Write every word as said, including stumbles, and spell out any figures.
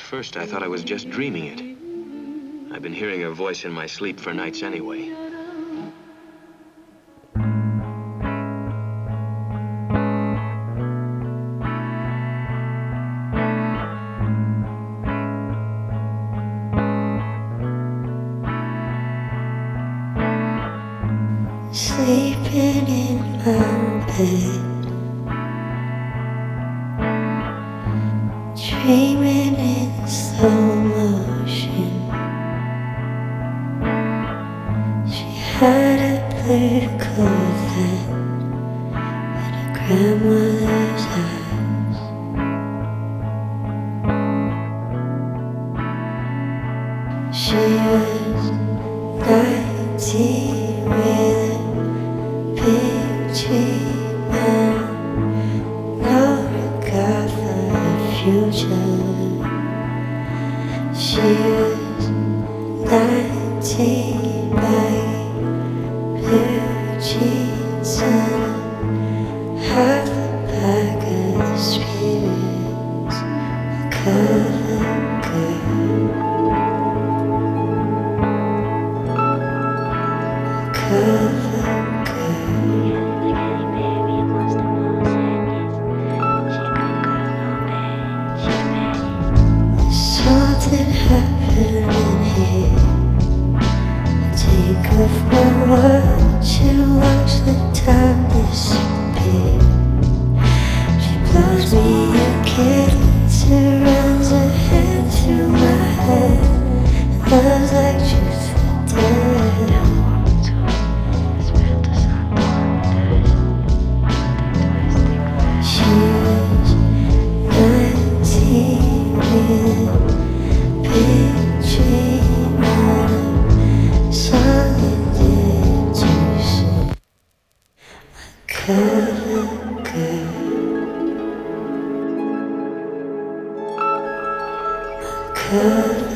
first I thought I was just dreaming it. I've been hearing her voice in my sleep for nights anyway. Sleeping in my bed, dreaming in slow motion. She had a political then and her grandmother's eyes. She was nineteen with big dream and no regard for the future. She was nineteen by blue jeans and half a bag of spirits. Cover girl, cover something happening here. I take off my watch and watch the time disappear. She blows me a kiss and runs her hand through my head. And love's like truth for dead. She was nineteen with big dream and a solid intuition. Cover girl, cover.